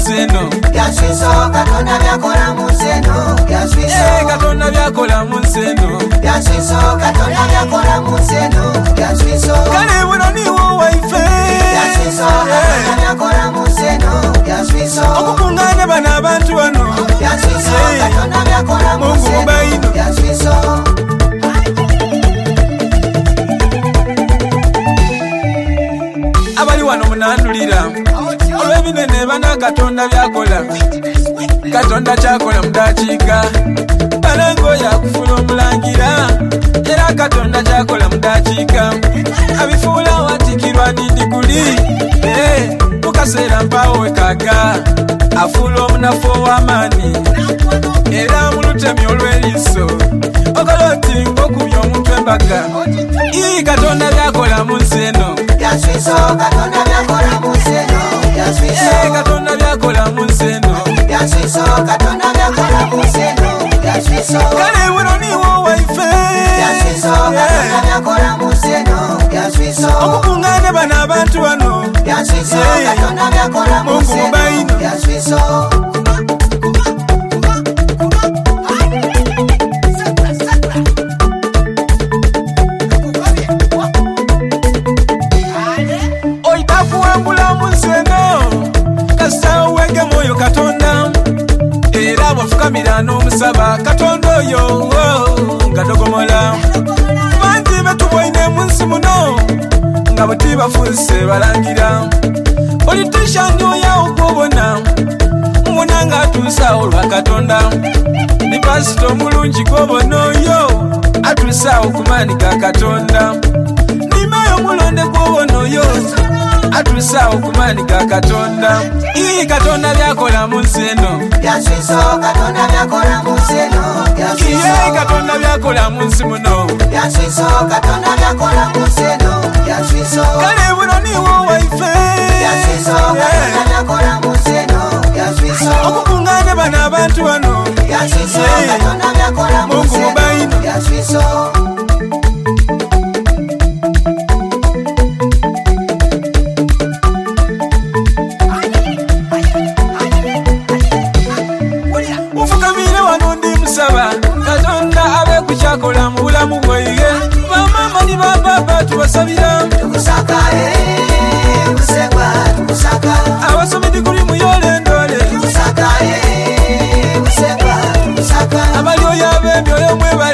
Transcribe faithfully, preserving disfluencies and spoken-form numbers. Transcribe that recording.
munseno byaswiso Katonda byakola munseno byaswiso eh Katonda byakola munseno byaswiso Katonda byakola munseno byaswiso kale buno niwo waife byaswiso Katonda byakola munseno byaswiso okukungana bana abantu bano byaswiso Katonda byakola munseno byaswiso abali wano munandulira olw'ebinene bana Katonda byakola Katonda kyakola mudakiika balango yakufula omulangira era Katonda kyakola mudakiika abifuula watikirwa didiguli eh mukaseera mpawo wekaaga afuula omunafu ow'amaanyi era mulutemi olw'eriiso okoloti ng'okubya omuntu embaga ii Katonda byakola mu nsi eno byaswiso Katonda byakola munseno byaswiso eh Katonda byakola mu nsi eno byaswiso Katonda byakola munseno byaswiso kale buno niwo waife byaswiso Katonda byakola munseno byaswiso okukungane bano abantu bano byaswiso Katonda byakola munseno byaswiso oitakuwambula mu nsi eno kasita owege mwoyo Katonda era bwafukamira n'omusaba Katonda oyo nga dogomola bangi betubwaine mu nsi muno nga bwe bafuuse balangira politiciani oyawo gwobona mubona nga atuusaawo lwa Katonda ni pasito omulungi gwobona oyo atuusaawo ku maani ga Katonda ni mayo omulonde gwobona oyo atuusaawo ku maani ga Katonda ii Katonda byakola mu nsi eno byaswiso Katonda byakola munseno byaswiso iye Katonda byakola mu nsi muno byaswiso Katonda byakola munseno byaswiso kale buno niwo waife byaswiso Katonda byakola munseno byaswiso okukungane bano abantu bano byaswiso Katonda byakola munseno byaswiso ufukamire wano ndi musaba Katonda abe kukyakola mu bulamu bwaiye bamama ni bababa tubasabira tukusaka eh musekwa tukusaka abasomi diguli muyole ndole tukusaka eh musekwa tukusaka abali oyo ab'emyoyo mwebale